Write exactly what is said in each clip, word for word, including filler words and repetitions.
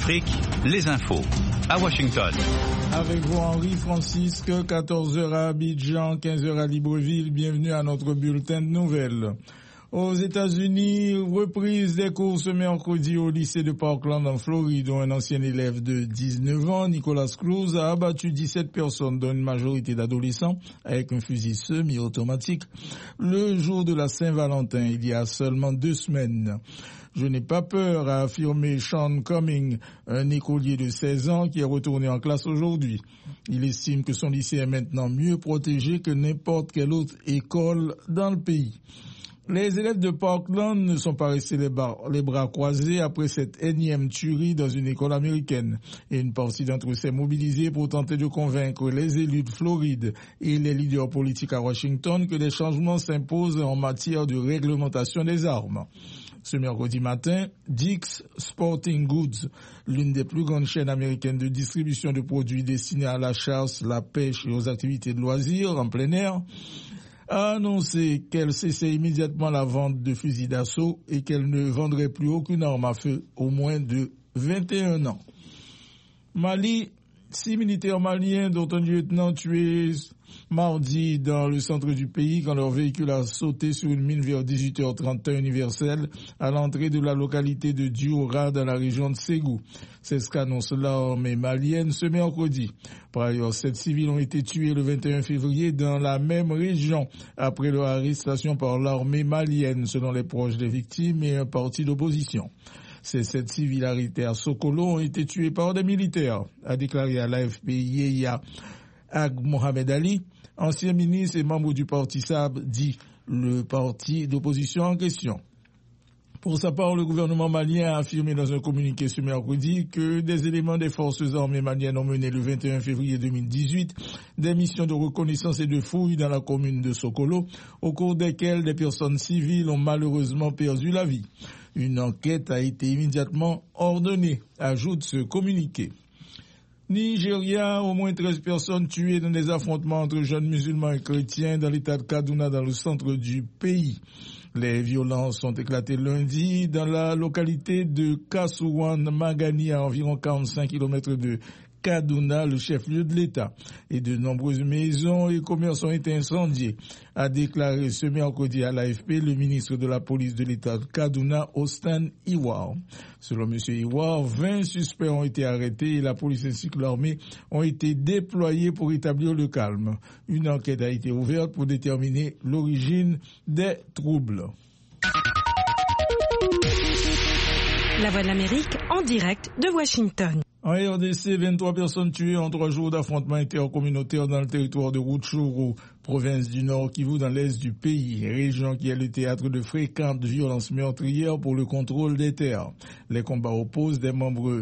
Afrique, les infos. À Washington. Avec vous, Henri Francisque, quatorze heures à Abidjan, quinze heures à Libreville. Bienvenue à notre bulletin de nouvelles. Aux États-Unis, reprise des cours ce mercredi au lycée de Parkland en Floride, où un ancien élève de dix-neuf ans, Nicolas Cruz, a abattu dix-sept personnes, dont une majorité d'adolescents, avec un fusil semi-automatique, le jour de la Saint-Valentin, il y a seulement deux semaines. Je n'ai pas peur, a affirmé Sean Cumming, un écolier de seize ans qui est retourné en classe aujourd'hui. Il estime que son lycée est maintenant mieux protégé que n'importe quelle autre école dans le pays. Les élèves de Parkland ne sont pas restés les, bar- les bras croisés après cette énième tuerie dans une école américaine. Et une partie d'entre eux s'est mobilisée pour tenter de convaincre les élus de Floride et les leaders politiques à Washington que des changements s'imposent en matière de réglementation des armes. Ce mercredi matin, Dick's Sporting Goods, l'une des plus grandes chaînes américaines de distribution de produits destinés à la chasse, la pêche et aux activités de loisirs en plein air, a annoncé qu'elle cessait immédiatement la vente de fusils d'assaut et qu'elle ne vendrait plus aucune arme à feu au moins de vingt et un ans. Mali, six militaires maliens dont un lieutenant tué mardi dans le centre du pays quand leur véhicule a sauté sur une mine vers dix-huit heures trente universelle à l'entrée de la localité de Dioura dans la région de Ségou. C'est ce qu'annonce l'armée malienne ce mercredi. Par ailleurs, sept civils ont été tués le vingt et un février dans la même région après leur arrestation par l'armée malienne, selon les proches des victimes et un parti d'opposition. Ces sept civils arrêtés à Sokolo ont été tués par des militaires, a déclaré à l'A F P Yeya Ag Mohamed Ali, ancien ministre et membre du parti S A B, dit le parti d'opposition en question. Pour sa part, le gouvernement malien a affirmé dans un communiqué ce mercredi que des éléments des forces armées maliennes ont mené le vingt et un février deux mille dix-huit des missions de reconnaissance et de fouilles dans la commune de Sokolo, au cours desquelles des personnes civiles ont malheureusement perdu la vie. Une enquête a été immédiatement ordonnée, ajoute ce communiqué. Nigeria, au moins treize personnes tuées dans des affrontements entre jeunes musulmans et chrétiens dans l'état de Kaduna, dans le centre du pays. Les violences ont éclaté lundi dans la localité de Kasuwan Magani, à environ quarante-cinq kilomètres de Kaduna, le chef-lieu de l'État, et de nombreuses maisons et commerces ont été incendiés, a déclaré ce mercredi à l'A F P le ministre de la police de l'État de Kaduna, Austin Iwar. Selon M. Iwar, vingt suspects ont été arrêtés et la police ainsi que l'armée ont été déployés pour établir le calme. Une enquête a été ouverte pour déterminer l'origine des troubles. La Voix de l'Amérique en direct de Washington. En R D C, vingt-trois personnes tuées en trois jours d'affrontements intercommunautaires dans le territoire de Rutshuru, province du Nord Kivu dans l'est du pays, région qui est le théâtre de fréquentes violences meurtrières pour le contrôle des terres. Les combats opposent des membres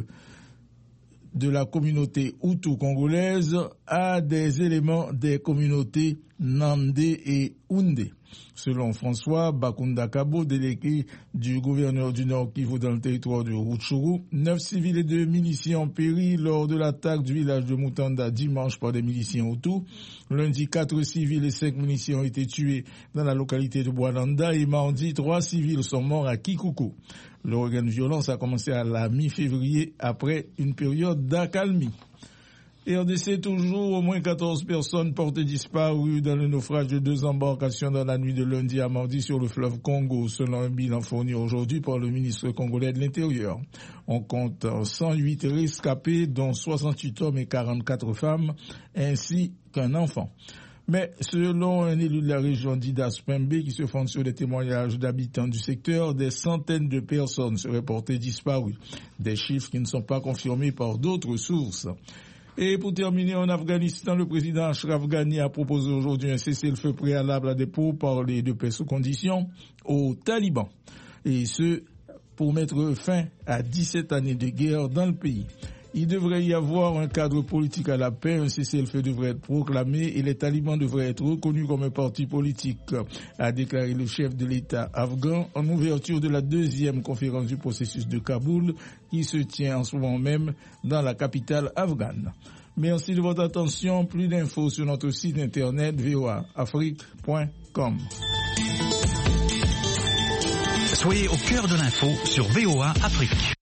de la communauté Hutu congolaise à des éléments des communautés Nandé et Houndé. Selon François Bakunda Kabo, délégué du gouverneur du Nord Kivu dans le territoire de Rutshuru, neuf civils et deux miliciens ont péri lors de l'attaque du village de Mutanda dimanche par des miliciens Hutus. Lundi, quatre civils et cinq miliciens ont été tués dans la localité de Boalanda et mardi, trois civils sont morts à Kikuku. Le regain de violence a commencé à la mi-février après une période d'accalmie. R D C toujours, au moins quatorze personnes portées disparues dans le naufrage de deux embarcations dans la nuit de lundi à mardi sur le fleuve Congo, selon un bilan fourni aujourd'hui par le ministre congolais de l'Intérieur. On compte cent huit rescapés, dont soixante-huit hommes et quarante-quatre femmes, ainsi qu'un enfant. Mais selon un élu de la région d'Idas Pembe qui se fonde sur des témoignages d'habitants du secteur, des centaines de personnes seraient portées disparues. Des chiffres qui ne sont pas confirmés par d'autres sources. Et pour terminer, en Afghanistan, le président Ashraf Ghani a proposé aujourd'hui un cessez-le-feu préalable à des pourparlers de paix sous conditions aux talibans. Et ce, pour mettre fin à dix-sept années de guerre dans le pays. Il devrait y avoir un cadre politique à la paix, un cessez-le-feu devrait être proclamé et les talibans devraient être reconnus comme un parti politique, a déclaré le chef de l'État afghan en ouverture de la deuxième conférence du processus de Kaboul qui se tient en ce moment même dans la capitale afghane. Merci de votre attention. Plus d'infos sur notre site internet v o a afrique point com. Soyez au cœur de l'info sur V O A Afrique.